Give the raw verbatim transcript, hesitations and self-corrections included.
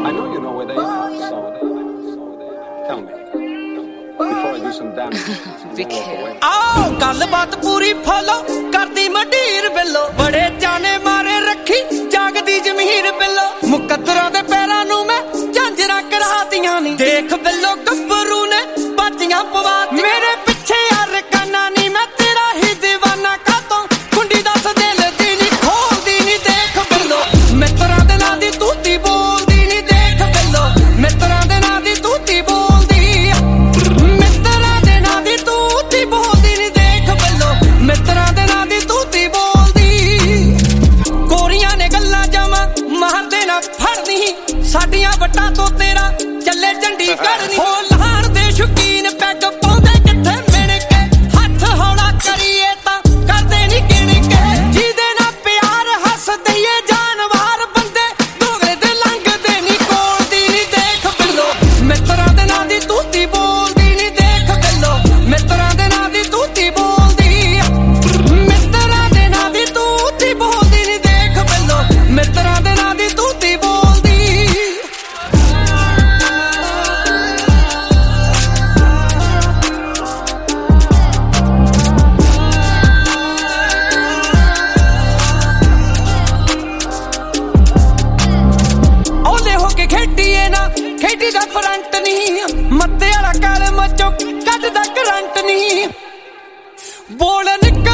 I know you know where they are, so tell me before I do some damage. आओ गल बात पूरी follow करदी मडीर बिल्लो बड़े जाने मारे रखी जागदी जमीर बिल्लो मुकद्दरां दे पैरां नूं मैं झांजरां करातियां नी देख बिल्लो गब्बरू ने बाजियां पवा मेरे पिछे यार काना नी मैं तेरा ही दीवाना कातों कुंडी दस दिल दी नी खोलदी नी देख बिल्लो मित्तरां दे नां दी तूती बोलदी नी देख बिल्लो मित्तरां दे नां दी तूती बोलदी मित्तरां दे नां दी तूती बोलदी नी देख बिल्लो मित्तरां दे नां दी तूती बोलदी कोरियां ने गल्लां जावां मारदे ना फड़दी साडियां वट्टां तो तेरा ਚੱਲੇ ਚੰਡੀਗੜ੍ਹ ਨੀ ਹੋ ਲਹਾਣ ਦੇ ਸ਼ੌਕੀਨ ਪੈਗ ਪਾਉਂਦੇ ਕਿੱਥੇ ਮਿਣ ਕੇ ਹੱਥ ਹੌਲਾ ਕਰੀਏ ਤਾਂ ਕਰਦੇ ਨੀ ਗਿਣ ਕੇ ਜਿਹਦੇ ਨਾਲ ਪਿਆਰ ਹੱਸਦੇ ਏ ਜਾਨਵਾਰ ਬੰਦੇ ਦੋਗਲੇ ਤੇ ਲੰਘਦੇ ਨੀ ਕੋਲ ਦੀ ਨੀ ਦੇਖ ਬਿੱਲੋ ਮਿੱਤਰਾਂ ਦੇ ਨਾਂ ਦੀ ਤੂਤੀ ਬੋਲਦੀ ਨੀ ਦੇਖ ਬਿੱਲੋ ਮਿੱਤਰਾਂ ਦੇ ਨਾਂ ਦੀ ਤੂਤੀ ਬੋਲਦੀ ਮਿੱਤਰਾਂ ਦੇ ਨਾਂ ਦੀ ਤੂਤੀ ਬੋਲਦੀ ਨੀ ਦੇਖ ਬਿੱਲੋ ਮਿੱਤਰਾਂ ਦੇ ਨਾਂ ਦੀ ਤੂਤੀ ਬੋਲਦੀ ਖੇਡੀਏ ਨਾ ਖੇਡੀ ਦਾ ਫਰੰਟ ਨਹੀਂ ਮੱਤੇ ਵਾਲਾ ਕਾਲ ਮਚੋ ਕੱਢਦਾ ਕਰੰਟ ਨਹੀਂ ਬੋਲ